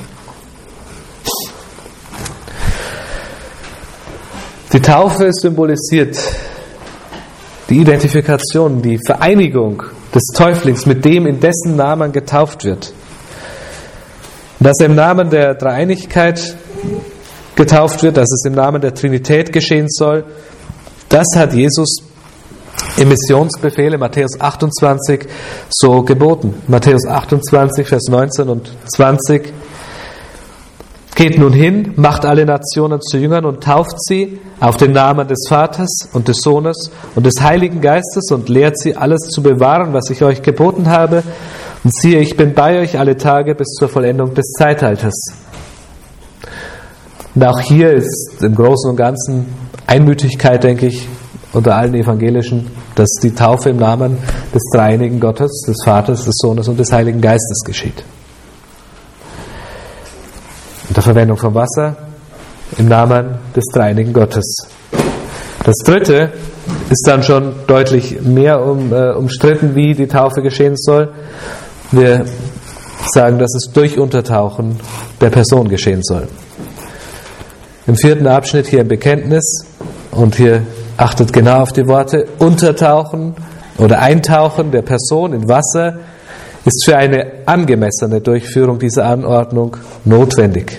Die Taufe symbolisiert die Identifikation, die Vereinigung des Täuflings mit dem, in dessen Namen getauft wird. Dass er im Namen der Dreieinigkeit getauft wird, dass es im Namen der Trinität geschehen soll, das hat Jesus im Missionsbefehl in Matthäus achtundzwanzig so geboten. Matthäus achtundzwanzig, Vers neunzehn und zwanzig. Geht nun hin, macht alle Nationen zu Jüngern und tauft sie auf den Namen des Vaters und des Sohnes und des Heiligen Geistes und lehrt sie, alles zu bewahren, was ich euch geboten habe. Und siehe, ich bin bei euch alle Tage bis zur Vollendung des Zeitalters. Und auch hier ist im Großen und Ganzen Einmütigkeit, denke ich, unter allen Evangelischen, dass die Taufe im Namen des dreieinigen Gottes, des Vaters, des Sohnes und des Heiligen Geistes geschieht. Unter Verwendung von Wasser im Namen des dreieinigen Gottes. Das dritte ist dann schon deutlich mehr um, äh, umstritten, wie die Taufe geschehen soll. Wir sagen, dass es durch Untertauchen der Person geschehen soll. Im vierten Abschnitt hier im Bekenntnis, und hier achtet genau auf die Worte, Untertauchen oder Eintauchen der Person in Wasser ist für eine angemessene Durchführung dieser Anordnung notwendig.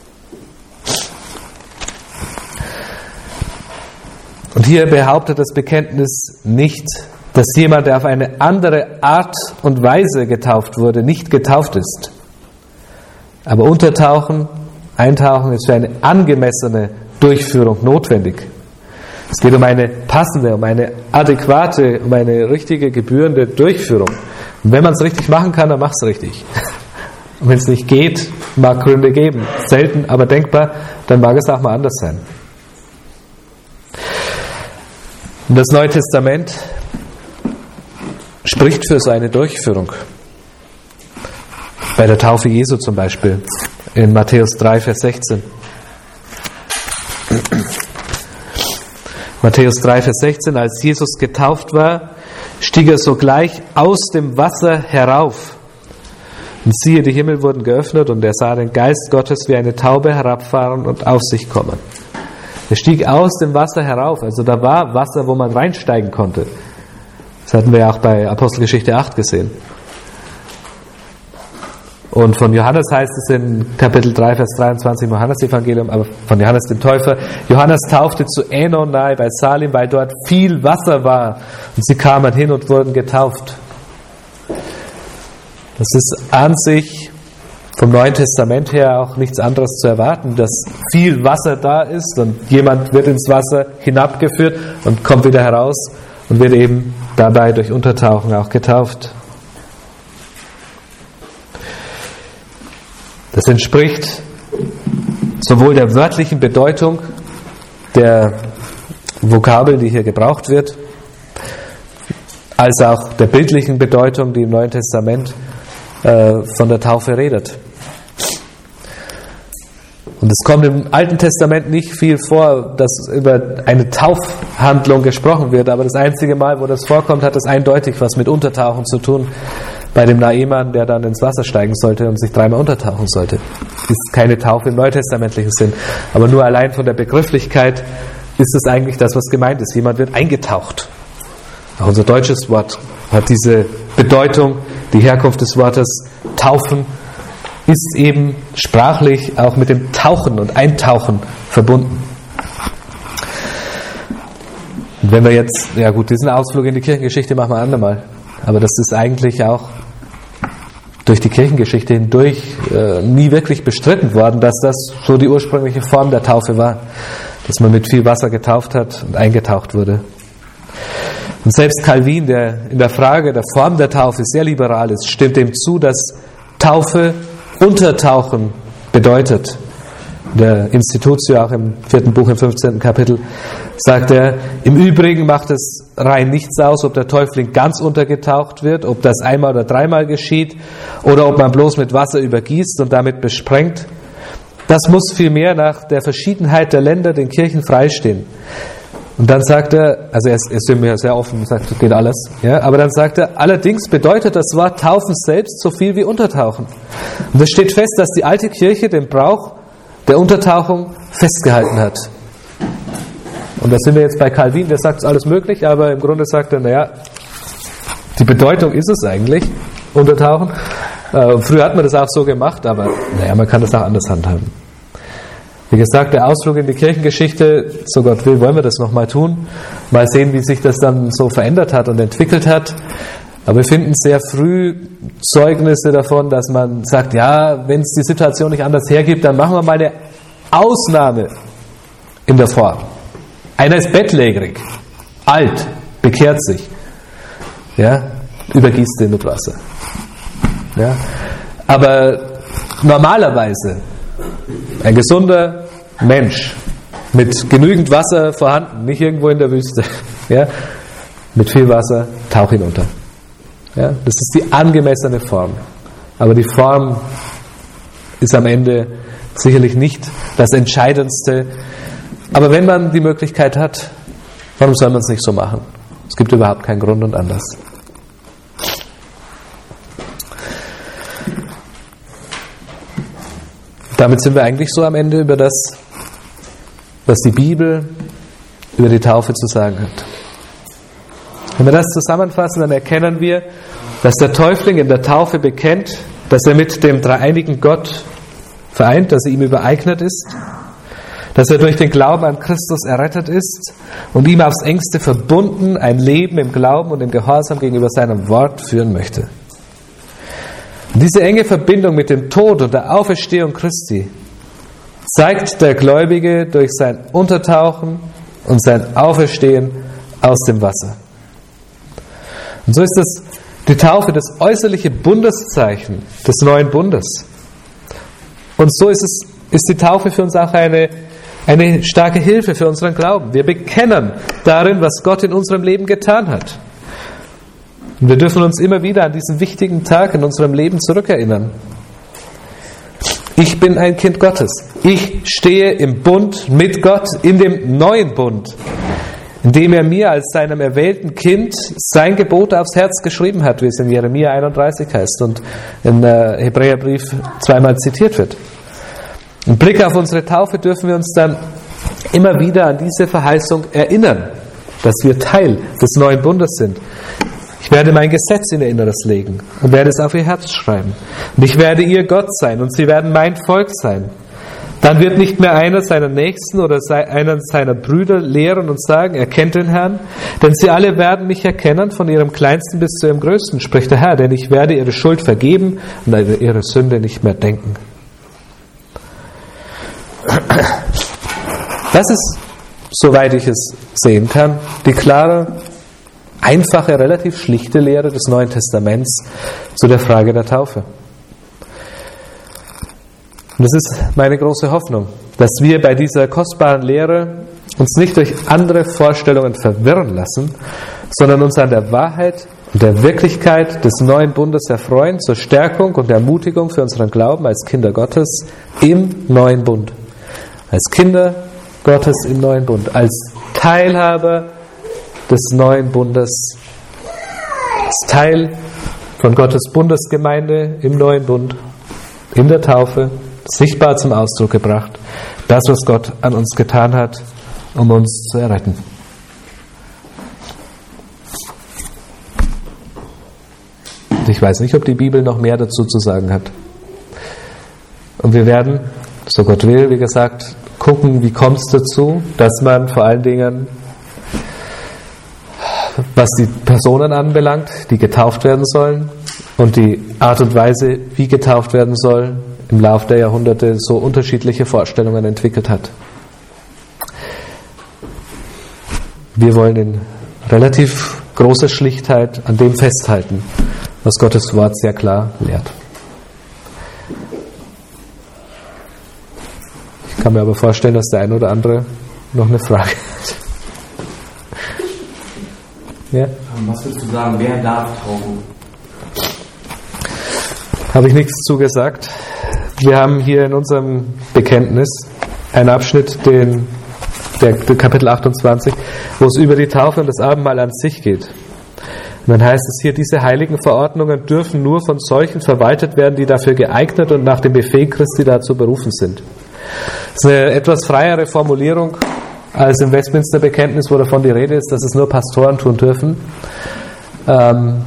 Und hier behauptet das Bekenntnis nicht, dass jemand, der auf eine andere Art und Weise getauft wurde, nicht getauft ist. Aber Untertauchen, Eintauchen ist für eine angemessene Durchführung notwendig. Es geht um eine passende, um eine adäquate, um eine richtige, gebührende Durchführung. Und wenn man es richtig machen kann, dann mach es richtig. Und wenn es nicht geht, mag Gründe geben. Selten, aber denkbar, dann mag es auch mal anders sein. Und das Neue Testament spricht für so eine Durchführung. Bei der Taufe Jesu zum Beispiel, in Matthäus drei, Vers sechzehn. Matthäus drei, Vers sechzehn, als Jesus getauft war, stieg er sogleich aus dem Wasser herauf. Und siehe, die Himmel wurden geöffnet und er sah den Geist Gottes wie eine Taube herabfahren und auf sich kommen. Er stieg aus dem Wasser herauf, also da war Wasser, wo man reinsteigen konnte. Das hatten wir ja auch bei Apostelgeschichte acht gesehen. Und von Johannes heißt es in Kapitel drei, Vers dreiundzwanzig im Johannesevangelium, aber von Johannes dem Täufer, Johannes taufte zu Änon nahe bei Salim, weil dort viel Wasser war. Und sie kamen hin und wurden getauft. Das ist an sich vom Neuen Testament her auch nichts anderes zu erwarten, dass viel Wasser da ist und jemand wird ins Wasser hinabgeführt und kommt wieder heraus und wird eben dabei durch Untertauchen auch getauft. Das entspricht sowohl der wörtlichen Bedeutung der Vokabel, die hier gebraucht wird, als auch der bildlichen Bedeutung, die im Neuen Testament äh, von der Taufe redet. Und es kommt im Alten Testament nicht viel vor, dass über eine Taufhandlung gesprochen wird, aber das einzige Mal, wo das vorkommt, hat es eindeutig was mit Untertauchen zu tun. Bei dem Naaman, der dann ins Wasser steigen sollte und sich dreimal untertauchen sollte. Das ist keine Taufe im neutestamentlichen Sinn. Aber nur allein von der Begrifflichkeit ist es eigentlich das, was gemeint ist. Jemand wird eingetaucht. Auch unser deutsches Wort hat diese Bedeutung. Die Herkunft des Wortes taufen ist eben sprachlich auch mit dem Tauchen und Eintauchen verbunden. Und wenn wir jetzt, ja gut, diesen Ausflug in die Kirchengeschichte machen wir ein andermal. Aber das ist eigentlich auch durch die Kirchengeschichte hindurch äh, nie wirklich bestritten worden, dass das so die ursprüngliche Form der Taufe war. Dass man mit viel Wasser getauft hat und eingetaucht wurde. Und selbst Calvin, der in der Frage der Form der Taufe sehr liberal ist, stimmt dem zu, dass Taufe Untertauchen bedeutet. Der Institutio, auch im vierten Buch, im fünfzehnten Kapitel, sagt er, im Übrigen macht es rein nichts aus, ob der Täufling ganz untergetaucht wird, ob das einmal oder dreimal geschieht, oder ob man bloß mit Wasser übergießt und damit besprengt. Das muss vielmehr nach der Verschiedenheit der Länder den Kirchen freistehen. Und dann sagt er, also er ist, er ist mir sehr offen und sagt, das geht alles, ja, aber dann sagt er, allerdings bedeutet das Wort Taufen selbst so viel wie Untertauchen. Und es steht fest, dass die alte Kirche den Brauch der Untertauchung festgehalten hat. Und da sind wir jetzt bei Calvin, der sagt, es ist alles möglich, aber im Grunde sagt er, naja, die Bedeutung ist es eigentlich, Untertauchen. Äh, früher hat man das auch so gemacht, aber naja, man kann das auch anders handhaben. Wie gesagt, der Ausflug in die Kirchengeschichte, so Gott will, wollen wir das nochmal tun. Mal sehen, wie sich das dann so verändert hat und entwickelt hat. Aber wir finden sehr früh Zeugnisse davon, dass man sagt, ja, wenn es die Situation nicht anders hergibt, dann machen wir mal eine Ausnahme in der Form. Einer ist bettlägerig, alt, bekehrt sich, ja, übergießt den mit Wasser. Ja. Aber normalerweise ein gesunder Mensch mit genügend Wasser vorhanden, nicht irgendwo in der Wüste, ja, mit viel Wasser, tauch hinunter. Ja, das ist die angemessene Form. Aber die Form ist am Ende sicherlich nicht das Entscheidendste. Aber wenn man die Möglichkeit hat, warum soll man es nicht so machen? Es gibt überhaupt keinen Grund und Anlass. Damit sind wir eigentlich so am Ende über das, was die Bibel über die Taufe zu sagen hat. Wenn wir das zusammenfassen, dann erkennen wir, dass der Täufling in der Taufe bekennt, dass er mit dem dreieinigen Gott vereint, dass er ihm übereignet ist, dass er durch den Glauben an Christus errettet ist und ihm aufs engste verbunden ein Leben im Glauben und im Gehorsam gegenüber seinem Wort führen möchte. Und diese enge Verbindung mit dem Tod und der Auferstehung Christi zeigt der Gläubige durch sein Untertauchen und sein Auferstehen aus dem Wasser. Und so ist das die Taufe das äußerliche Bundeszeichen des neuen Bundes. Und so ist es, ist die Taufe für uns auch eine, eine starke Hilfe für unseren Glauben. Wir bekennen darin, was Gott in unserem Leben getan hat. Und wir dürfen uns immer wieder an diesen wichtigen Tag in unserem Leben zurückerinnern. Ich bin ein Kind Gottes. Ich stehe im Bund mit Gott, in dem neuen Bund, indem er mir als seinem erwählten Kind sein Gebot aufs Herz geschrieben hat, wie es in Jeremia einunddreißig heißt und im Hebräerbrief zweimal zitiert wird. Im Blick auf unsere Taufe dürfen wir uns dann immer wieder an diese Verheißung erinnern, dass wir Teil des neuen Bundes sind. Ich werde mein Gesetz in ihr Inneres legen und werde es auf ihr Herz schreiben. Und ich werde ihr Gott sein und sie werden mein Volk sein. Dann wird nicht mehr einer seiner Nächsten oder einer seiner Brüder lehren und sagen, er kennt den Herrn, denn sie alle werden mich erkennen, von ihrem Kleinsten bis zu ihrem Größten, spricht der Herr, denn ich werde ihre Schuld vergeben und an ihre Sünde nicht mehr denken. Das ist, soweit ich es sehen kann, die klare, einfache, relativ schlichte Lehre des Neuen Testaments zu der Frage der Taufe. Und das ist meine große Hoffnung, dass wir bei dieser kostbaren Lehre uns nicht durch andere Vorstellungen verwirren lassen, sondern uns an der Wahrheit und der Wirklichkeit des neuen Bundes erfreuen, zur Stärkung und Ermutigung für unseren Glauben als Kinder Gottes im neuen Bund. Als Kinder Gottes im neuen Bund, als Teilhaber des neuen Bundes, als Teil von Gottes Bundesgemeinde im neuen Bund, in der Taufe, sichtbar zum Ausdruck gebracht, das, was Gott an uns getan hat, um uns zu erretten. Und ich weiß nicht, ob die Bibel noch mehr dazu zu sagen hat. Und wir werden, so Gott will, wie gesagt, gucken, wie kommt es dazu, dass man vor allen Dingen, was die Personen anbelangt, die getauft werden sollen und die Art und Weise, wie getauft werden soll, im Laufe der Jahrhunderte so unterschiedliche Vorstellungen entwickelt hat. Wir wollen in relativ großer Schlichtheit an dem festhalten, was Gottes Wort sehr klar lehrt. Ich kann mir aber vorstellen, dass der eine oder andere noch eine Frage hat. Ja? Was würdest du sagen, wer darf taufen? Habe ich nichts zugesagt. Wir haben hier in unserem Bekenntnis einen Abschnitt, den, der, der Kapitel achtundzwanzig, wo es über die Taufe und das Abendmahl an sich geht. Und dann heißt es hier, diese heiligen Verordnungen dürfen nur von solchen verwaltet werden, die dafür geeignet und nach dem Befehl Christi dazu berufen sind. Das ist eine etwas freiere Formulierung als im Westminster-Bekenntnis, wo davon die Rede ist, dass es nur Pastoren tun dürfen. Ähm,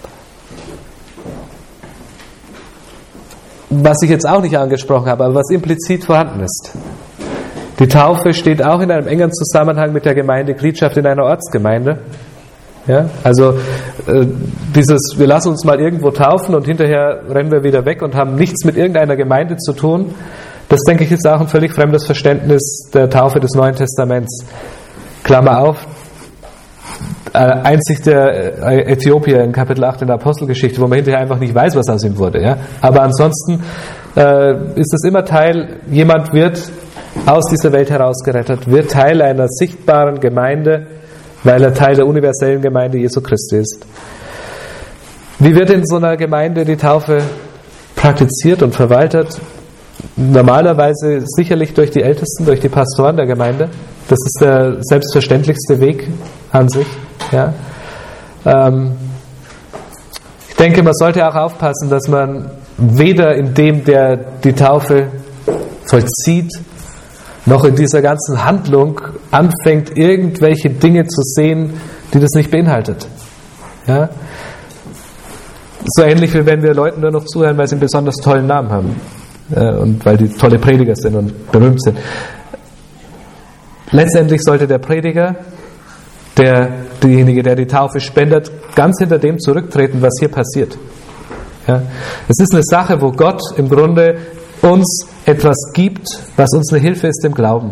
was ich jetzt auch nicht angesprochen habe, aber was implizit vorhanden ist. Die Taufe steht auch in einem engen Zusammenhang mit der Gemeindegliedschaft in einer Ortsgemeinde. Ja? Also äh, dieses, wir lassen uns mal irgendwo taufen und hinterher rennen wir wieder weg und haben nichts mit irgendeiner Gemeinde zu tun, das denke ich ist auch ein völlig fremdes Verständnis der Taufe des Neuen Testaments. Klammer auf, äh, einzig der äh, Äthiopier in Kapitel acht in der Apostelgeschichte, wo man hinterher einfach nicht weiß, was aus ihm wurde. Ja? Aber ansonsten äh, ist es immer Teil, jemand wird aus dieser Welt herausgerettet, wird Teil einer sichtbaren Gemeinde, weil er Teil der universellen Gemeinde Jesu Christi ist. Wie wird in so einer Gemeinde die Taufe praktiziert und verwaltet? Normalerweise sicherlich durch die Ältesten, durch die Pastoren der Gemeinde. Das ist der selbstverständlichste Weg an sich. Ja. Ähm, ich denke, man sollte auch aufpassen, dass man weder in dem, der die Taufe vollzieht, noch in dieser ganzen Handlung anfängt, irgendwelche Dinge zu sehen, die das nicht beinhaltet. Ja? So ähnlich wie wenn wir Leuten nur noch zuhören, weil sie einen besonders tollen Namen haben äh, und weil die tolle Prediger sind und berühmt sind. Letztendlich sollte der Prediger, der, derjenige, der die Taufe spendet, ganz hinter dem zurücktreten, was hier passiert. Ja? Es ist eine Sache, wo Gott im Grunde uns etwas gibt, was uns eine Hilfe ist im Glauben.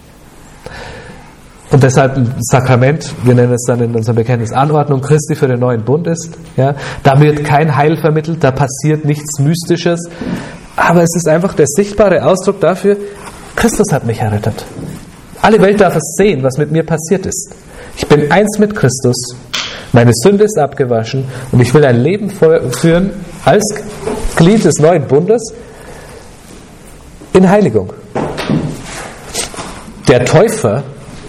Und deshalb ein Sakrament, wir nennen es dann in unserem Bekenntnis Anordnung Christi für den neuen Bund ist. Ja, da wird kein Heil vermittelt, da passiert nichts Mystisches, aber es ist einfach der sichtbare Ausdruck dafür, Christus hat mich errettet. Alle Welt darf es sehen, was mit mir passiert ist. Ich bin eins mit Christus, meine Sünde ist abgewaschen und ich will ein Leben führen als Glied des neuen Bundes in Heiligung. Der Täufer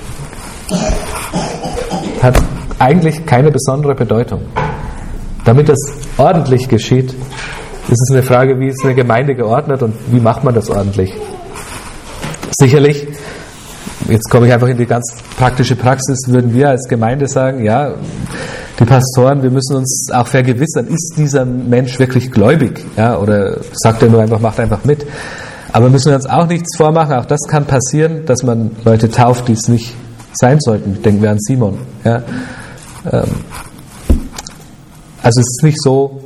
hat eigentlich keine besondere Bedeutung. Damit das ordentlich geschieht, ist es eine Frage, wie ist eine Gemeinde geordnet und wie macht man das ordentlich. Sicherlich, jetzt komme ich einfach in die ganz praktische Praxis, würden wir als Gemeinde sagen, ja, die Pastoren, wir müssen uns auch vergewissern, ist dieser Mensch wirklich gläubig? Ja, oder sagt er nur einfach, macht einfach mit? Aber müssen wir uns auch nichts vormachen, auch das kann passieren, dass man Leute tauft, die es nicht sein sollten. Denken wir an Simon. Ja. Ähm, also es ist nicht so,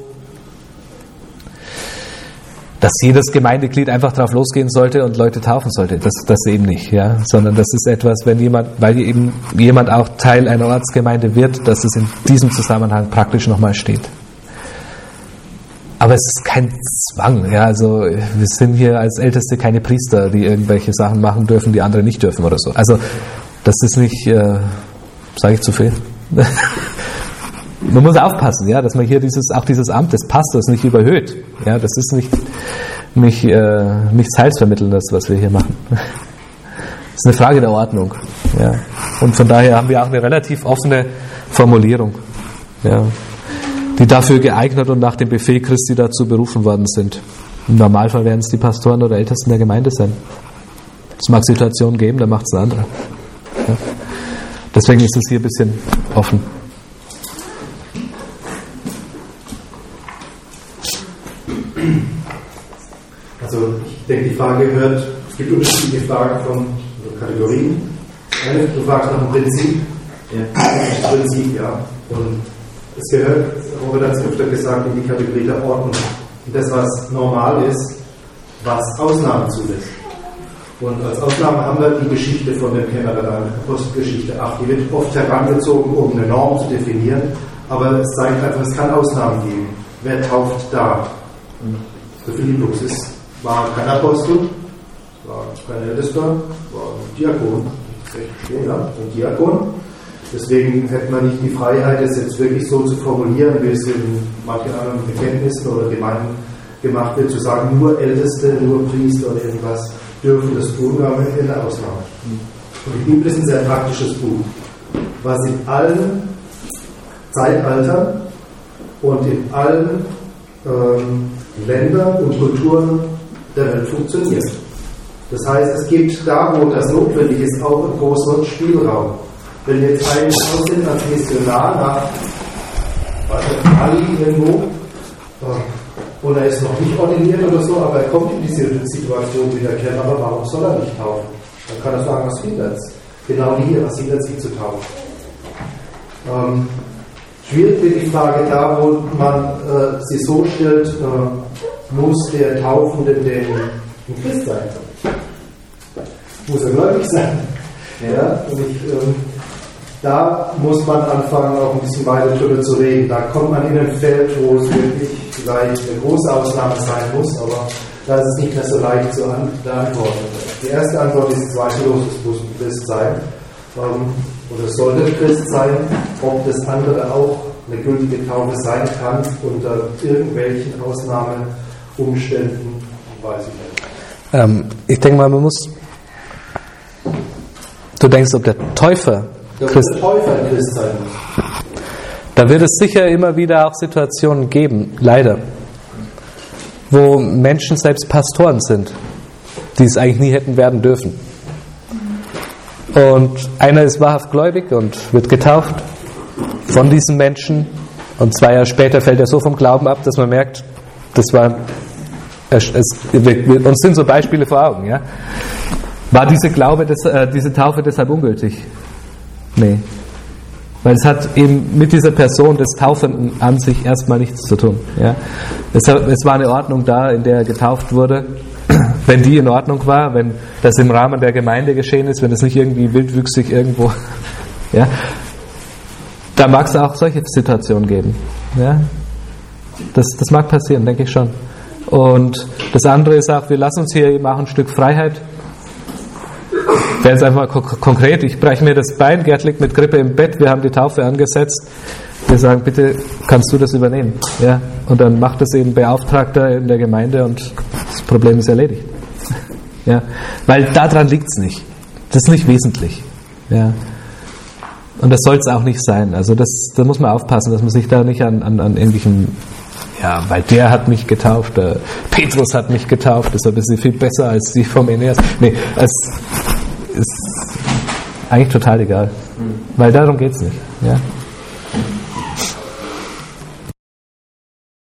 dass jedes Gemeindeglied einfach drauf losgehen sollte und Leute taufen sollte. Das, das eben nicht. Ja. Sondern das ist etwas, wenn jemand, weil eben jemand auch Teil einer Ortsgemeinde wird, dass es in diesem Zusammenhang praktisch nochmal steht. Aber es ist kein Zwang. Ja, also wir sind hier als Älteste keine Priester, die irgendwelche Sachen machen dürfen, die andere nicht dürfen oder so. Also das ist nicht, äh, sage ich zu viel. Man muss aufpassen, ja, dass man hier dieses, auch dieses Amt des Pastors nicht überhöht. Ja, das ist nicht, nicht äh, nichts Heilsvermittelndes, was wir hier machen. Das ist eine Frage der Ordnung. Ja. Und von daher haben wir auch eine relativ offene Formulierung. Ja. Die dafür geeignet und nach dem Befehl Christi dazu berufen worden sind. Im Normalfall werden es die Pastoren oder Ältesten der Gemeinde sein. Es mag Situationen geben, da macht es ein anderer. Ja. Deswegen ist es hier ein bisschen offen. Also ich denke, die Frage gehört, es gibt unterschiedliche Fragen von Kategorien. Eine, du fragst nach dem Prinzip. Ja. Das Prinzip, ja. Und es gehört, Robert hat es öfter gesagt, in die Kategorie der Ordnung. Und das, was normal ist, was Ausnahmen zulässt. Und als Ausnahme haben wir die Geschichte von dem Kämmerer, der Apostelgeschichte acht. Die wird oft herangezogen, um eine Norm zu definieren, aber es zeigt einfach, es kann Ausnahmen geben. Wer tauft da? Der Philippus ist, war kein Apostel, war kein Ältester, war ein Diakon. Stehen, ja? Ein Diakon. Deswegen hätte man nicht die Freiheit, es jetzt wirklich so zu formulieren, wie es in manchen anderen Bekenntnissen oder Gemeinden gemacht wird, zu sagen, nur Älteste, nur Priester oder irgendwas dürfen das tun, aber in der Ausnahme. Und die Bibel ist ein sehr praktisches Buch, was in allen Zeitaltern und in allen ähm, Ländern und Kulturen der Welt funktioniert. Das heißt, es gibt da, wo das notwendig ist, auch einen großen Spielraum. Wenn wir jetzt einen aussehen als Missionar nach Mali irgendwo, und er ist noch nicht ordiniert oder so, aber er kommt in diese Situation wie der Kämmerer, warum soll er nicht taufen? Dann kann er sagen, was hindert es? Genau wie hier, was hindert es, ihn zu taufen? Ähm, Schwierig wird die Frage da, wo man äh, sie so stellt, äh, muss der Taufende denn ein Christ sein? Muss er gläubig sein? Ja, und ich, ähm, da muss man anfangen, auch ein bisschen weiter drüber zu reden. Da kommt man in ein Feld, wo es wirklich vielleicht eine große Ausnahme sein muss, aber da ist es nicht mehr so leicht zu beantworten. Die erste Antwort ist zweifellos, es muss ein Christ sein. Ähm, oder sollte Christ sein, ob das andere auch eine gültige Taufe sein kann unter irgendwelchen Ausnahmeumständen, weiß ich nicht. Ähm, ich denke mal, man muss. Du denkst, ob der Täufer Christ, der Täufer ein Christ sein muss. Da wird es sicher immer wieder auch Situationen geben, leider, wo Menschen selbst Pastoren sind, die es eigentlich nie hätten werden dürfen. Und einer ist wahrhaft gläubig und wird getauft von diesen Menschen und zwei Jahre später fällt er so vom Glauben ab, dass man merkt, das war, es, es, wir, uns sind so Beispiele vor Augen, ja. War diese Glaube, des, äh, diese Taufe deshalb ungültig? Nee. Weil es hat eben mit dieser Person des Taufenden an sich erstmal nichts zu tun. Ja. Es, es war eine Ordnung da, in der er getauft wurde. Wenn die in Ordnung war, wenn das im Rahmen der Gemeinde geschehen ist, wenn es nicht irgendwie wildwüchsig irgendwo, ja, da mag es auch solche Situationen geben. Ja. Das, das mag passieren, denke ich schon. Und das andere ist auch, wir lassen uns hier eben auch ein Stück Freiheit. Ich werde jetzt einfach mal ko- konkret, ich breche mir das Bein, Gerd liegt mit Grippe im Bett, wir haben die Taufe angesetzt. Wir sagen, bitte kannst du das übernehmen. Ja? Und dann macht das eben Beauftragter in der Gemeinde und das Problem ist erledigt. Ja? Weil daran liegt es nicht. Das ist nicht wesentlich. Ja? Und das soll es auch nicht sein. Also das, da muss man aufpassen, dass man sich da nicht an, an, an irgendwelchen, ja, weil der hat mich getauft, äh, Petrus hat mich getauft, deshalb ist sie viel besser als die vom Aeneas. Nee, es ist eigentlich total egal. Weil darum geht es nicht. Ja?